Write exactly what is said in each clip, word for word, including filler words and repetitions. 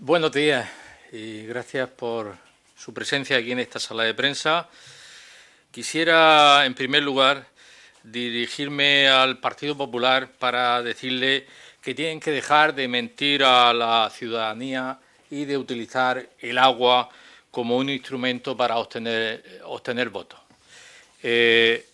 Buenos días y gracias por su presencia aquí en esta sala de prensa. Quisiera, en primer lugar, dirigirme al Partido Popular para decirle que tienen que dejar de mentir a la ciudadanía y de utilizar el agua como un instrumento para obtener, obtener votos. Eh,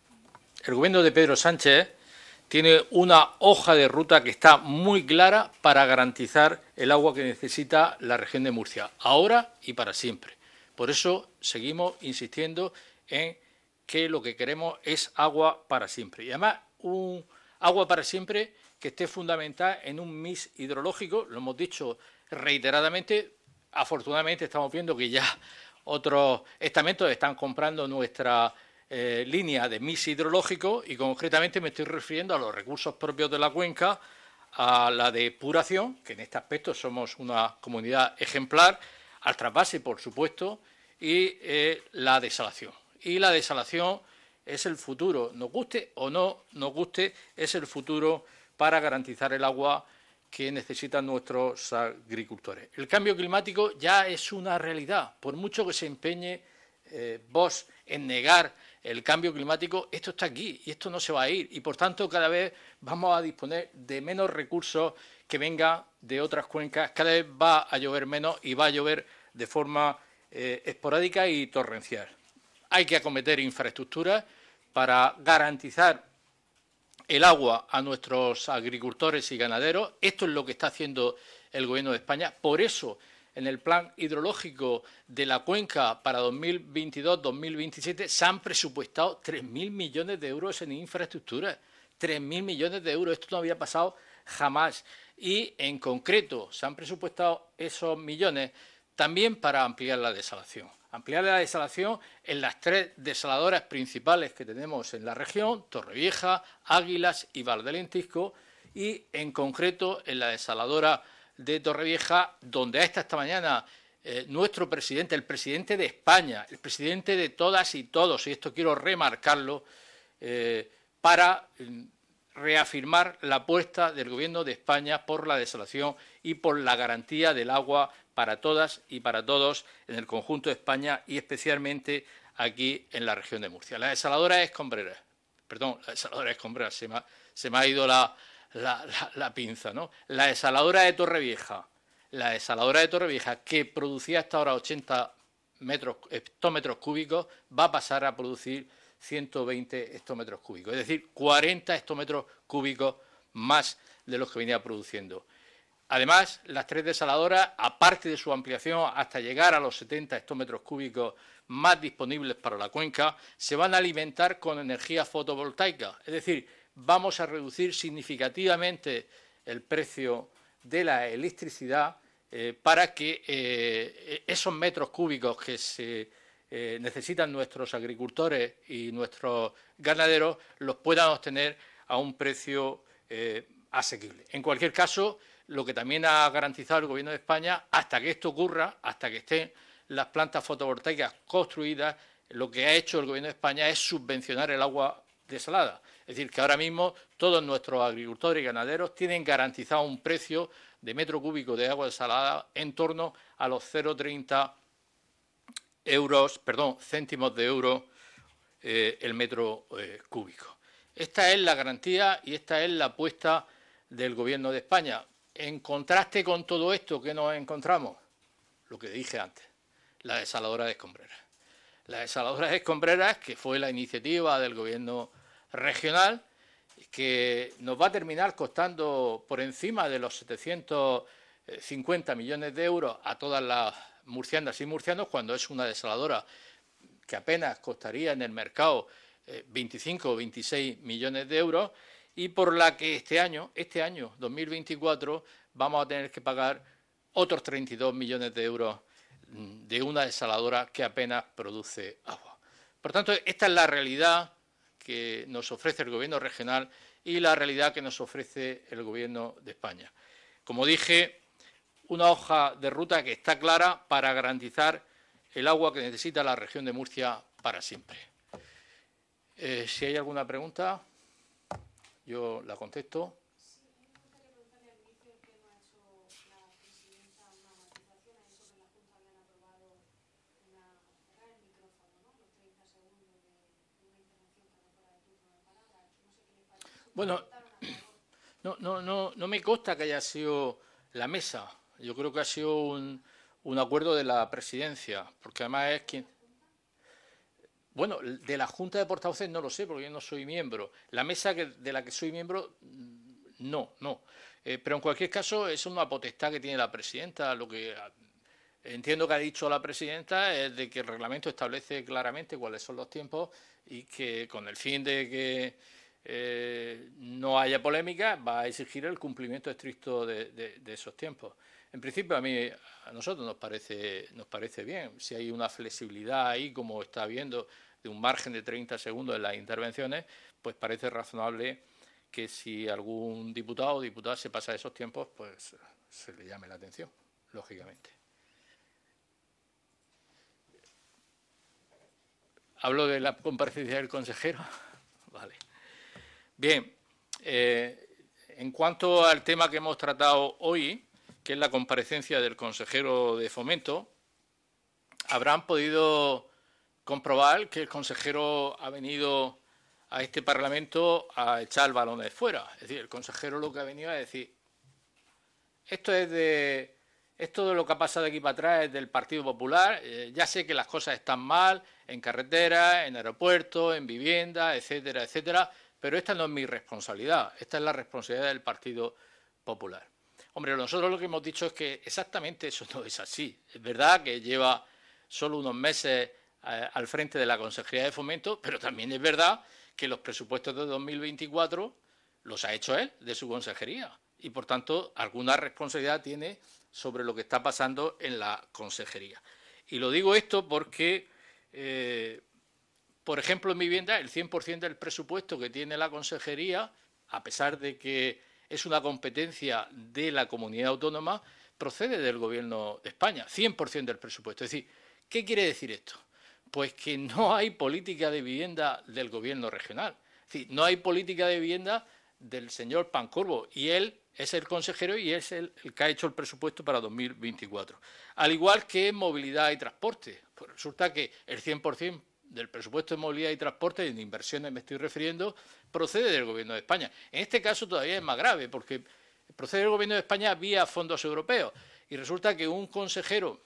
el gobierno de Pedro Sánchez tiene una hoja de ruta que está muy clara para garantizar el agua que necesita la región de Murcia, ahora y para siempre. Por eso seguimos insistiendo en que lo que queremos es agua para siempre. Y además, un agua para siempre que esté fundamentada en un mix hidrológico, lo hemos dicho reiteradamente. Afortunadamente estamos viendo que ya otros estamentos están comprando nuestra Eh, línea de mix hidrológico y concretamente me estoy refiriendo a los recursos propios de la cuenca, a la depuración, que en este aspecto somos una comunidad ejemplar, al trasvase, por supuesto, y eh, la desalación. Y la desalación es el futuro, nos guste o no nos guste, es el futuro para garantizar el agua que necesitan nuestros agricultores. El cambio climático ya es una realidad, por mucho que se empeñe eh, Vox en negar el cambio climático, esto está aquí y esto no se va a ir y, por tanto, cada vez vamos a disponer de menos recursos que vengan de otras cuencas, cada vez va a llover menos y va a llover de forma eh, esporádica y torrencial. Hay que acometer infraestructuras para garantizar el agua a nuestros agricultores y ganaderos. Esto es lo que está haciendo el Gobierno de España. Por eso, en el plan hidrológico de la cuenca para dos mil veintidós dos mil veintisiete se han presupuestado tres mil millones de euros en infraestructuras. tres mil millones de euros. Esto no había pasado jamás. Y, en concreto, se han presupuestado esos millones también para ampliar la desalación. Ampliar la desalación en las tres desaladoras principales que tenemos en la región, Torrevieja, Águilas y Valdelentisco, y, en concreto, en la desaladora de Torrevieja, donde hasta esta mañana eh, nuestro presidente, el presidente de España, el presidente de todas y todos, y esto quiero remarcarlo, eh, para eh, reafirmar la apuesta del Gobierno de España por la desalación y por la garantía del agua para todas y para todos en el conjunto de España y especialmente aquí en la región de Murcia. La desaladora Escombreras, perdón, la desaladora Escombreras, se me ha, se me ha ido la... La, la, la pinza, ¿no? La desaladora de Torrevieja, la desaladora de Torrevieja, que producía hasta ahora ochenta metros, hectómetros cúbicos, va a pasar a producir ciento veinte hectómetros cúbicos, es decir, cuarenta hectómetros cúbicos más de los que venía produciendo. Además, las tres desaladoras, aparte de su ampliación hasta llegar a los setenta hectómetros cúbicos más disponibles para la cuenca, se van a alimentar con energía fotovoltaica, es decir, vamos a reducir significativamente el precio de la electricidad eh, para que eh, esos metros cúbicos que se eh, necesitan nuestros agricultores y nuestros ganaderos los puedan obtener a un precio eh, asequible. En cualquier caso, lo que también ha garantizado el Gobierno de España, hasta que esto ocurra, hasta que estén las plantas fotovoltaicas construidas, lo que ha hecho el Gobierno de España es subvencionar el agua desalada. Es decir, que ahora mismo todos nuestros agricultores y ganaderos tienen garantizado un precio de metro cúbico de agua desalada en torno a los cero coma treinta euros, perdón, céntimos de euro eh, el metro eh, cúbico. Esta es la garantía y esta es la apuesta del Gobierno de España. En contraste con todo esto, ¿qué nos encontramos? Lo que dije antes, la desaladora de Escombreras. La desaladora de Escombreras, que fue la iniciativa del Gobierno regional, que nos va a terminar costando por encima de los setecientos cincuenta millones de euros a todas las murcianas y murcianos, cuando es una desaladora que apenas costaría en el mercado veinticinco o veintiséis millones de euros, y por la que este año, este año dos mil veinticuatro, vamos a tener que pagar otros treinta y dos millones de euros de una desaladora que apenas produce agua. Por tanto, esta es la realidad que nos ofrece el Gobierno regional y la realidad que nos ofrece el Gobierno de España. Como dije, una hoja de ruta que está clara para garantizar el agua que necesita la región de Murcia para siempre. Eh, si hay alguna pregunta, yo la contesto. Bueno, no, no, no, no me consta que haya sido la mesa. Yo creo que ha sido un, un acuerdo de la presidencia, porque además es quien... Bueno, de la Junta de Portavoces no lo sé, porque yo no soy miembro. La mesa que, de la que soy miembro, no, no. Eh, pero en cualquier caso es una potestad que tiene la presidenta. Lo que entiendo que ha dicho la presidenta es de que el reglamento establece claramente cuáles son los tiempos y que con el fin de que eh, no haya polémica va a exigir el cumplimiento estricto de, de, de esos tiempos. En principio a mí, a nosotros nos parece, nos parece bien. Si hay una flexibilidad ahí, como está habiendo, de un margen de treinta segundos en las intervenciones, pues parece razonable que si algún diputado o diputada se pasa esos tiempos, pues se le llame la atención, lógicamente. ¿Hablo de la comparecencia del consejero? Vale. Bien, eh, en cuanto al tema que hemos tratado hoy, que es la comparecencia del consejero de Fomento, habrán podido comprobar que el consejero ha venido a este Parlamento a echar balones fuera. Es decir, el consejero lo que ha venido a decir, esto es de... Esto de lo que ha pasado de aquí para atrás es del Partido Popular. Eh, ya sé que las cosas están mal en carreteras, en aeropuertos, en viviendas, etcétera, etcétera, pero esta no es mi responsabilidad. Esta es la responsabilidad del Partido Popular. Hombre, nosotros lo que hemos dicho es que exactamente eso no es así. Es verdad que lleva solo unos meses eh, al frente de la Consejería de Fomento, pero también es verdad que los presupuestos de dos mil veinticuatro los ha hecho él, de su consejería. Y, por tanto, alguna responsabilidad tiene sobre lo que está pasando en la consejería. Y lo digo esto porque, eh, por ejemplo, en vivienda, el cien por ciento del presupuesto que tiene la consejería, a pesar de que es una competencia de la comunidad autónoma, procede del Gobierno de España, cien por ciento del presupuesto. Es decir, ¿qué quiere decir esto? Pues que no hay política de vivienda del Gobierno regional. Es decir, no hay política de vivienda del señor Pancorbo, y él es el consejero y es el, el que ha hecho el presupuesto para dos mil veinticuatro. Al igual que en movilidad y transporte. Pues resulta que el cien por ciento del presupuesto de movilidad y transporte, y en inversiones me estoy refiriendo, procede del Gobierno de España. En este caso todavía es más grave, porque procede del Gobierno de España vía fondos europeos. Y resulta que un consejero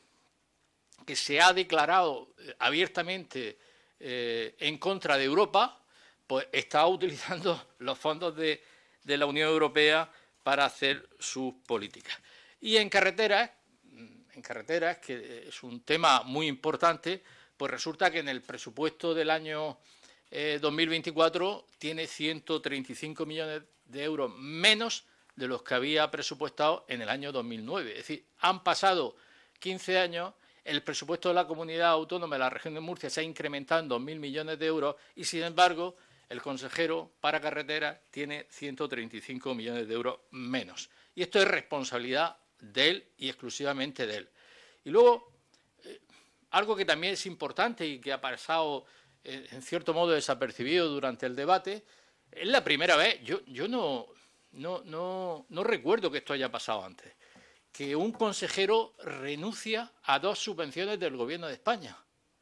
que se ha declarado abiertamente eh, en contra de Europa, pues está utilizando los fondos de, de la Unión Europea para hacer sus políticas. Y en carreteras, en carreteras, que es un tema muy importante, pues resulta que en el presupuesto del año eh, dos mil veinticuatro tiene ciento treinta y cinco millones de euros menos de los que había presupuestado en el año dos mil nueve. Es decir, han pasado quince años, el presupuesto de la comunidad autónoma de la región de Murcia se ha incrementado en dos mil millones de euros y, sin embargo, el consejero para carreteras tiene ciento treinta y cinco millones de euros menos. Y esto es responsabilidad de él y exclusivamente de él. Y luego, eh, algo que también es importante y que ha pasado, eh, en cierto modo, desapercibido durante el debate, es la primera vez, yo, yo no, no, no, no recuerdo que esto haya pasado antes, que un consejero renuncia a dos subvenciones del Gobierno de España.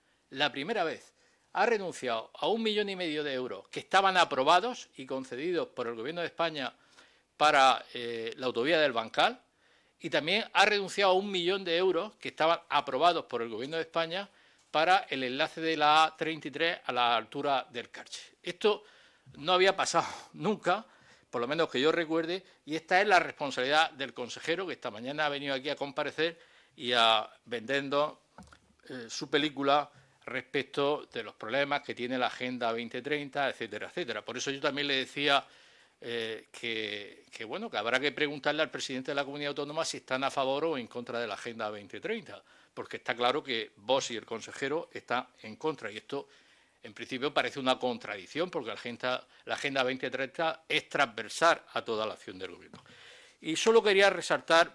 La primera vez. Ha renunciado a un millón y medio de euros que estaban aprobados y concedidos por el Gobierno de España para eh, la autovía del Bancal, y también ha renunciado a un millón de euros que estaban aprobados por el Gobierno de España para el enlace de la A treinta y tres a la altura del Carche. Esto no había pasado nunca, por lo menos que yo recuerde, y esta es la responsabilidad del consejero, que esta mañana ha venido aquí a comparecer y a vendiendo eh, su película respecto de los problemas que tiene la Agenda veinte treinta, etcétera, etcétera. Por eso yo también le decía eh, que, que, bueno, que habrá que preguntarle al presidente de la Comunidad Autónoma si están a favor o en contra de la Agenda veinte treinta, porque está claro que vos y el consejero están en contra, y esto en principio parece una contradicción, porque la Agenda, la Agenda veinte treinta es transversal a toda la acción del Gobierno. Y solo quería resaltar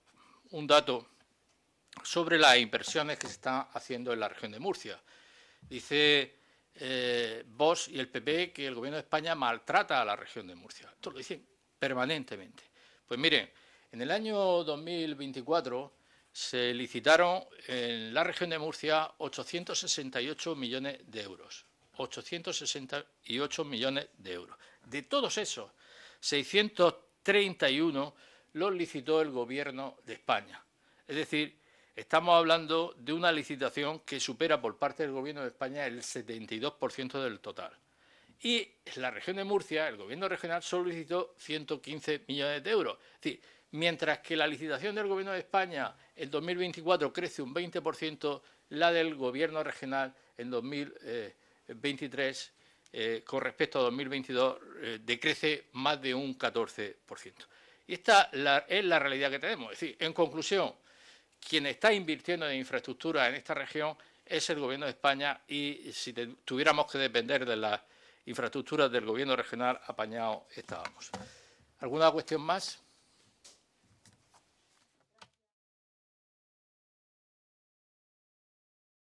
un dato sobre las inversiones que se están haciendo en la región de Murcia. Dice eh, Vox y el P P que el Gobierno de España maltrata a la región de Murcia. Esto lo dicen permanentemente. Pues miren, en el año dos mil veinticuatro se licitaron en la región de Murcia ochocientos sesenta y ocho millones de euros. ochocientos sesenta y ocho millones de euros. De todos esos, seiscientos treinta y uno los licitó el Gobierno de España. Es decir, estamos hablando de una licitación que supera por parte del Gobierno de España el setenta y dos por ciento del total. Y en la región de Murcia, el Gobierno regional solo licitó ciento quince millones de euros. Es decir, mientras que la licitación del Gobierno de España en dos mil veinticuatro crece un veinte por ciento, la del Gobierno regional en dos mil veintitrés, eh, con respecto a dos mil veintidós, eh, decrece más de un catorce por ciento. Y esta la, es la realidad que tenemos. Es decir, en conclusión, quien está invirtiendo en infraestructura en esta región es el Gobierno de España, y si te, tuviéramos que depender de las infraestructuras del Gobierno regional, apañado estábamos. ¿Alguna cuestión más?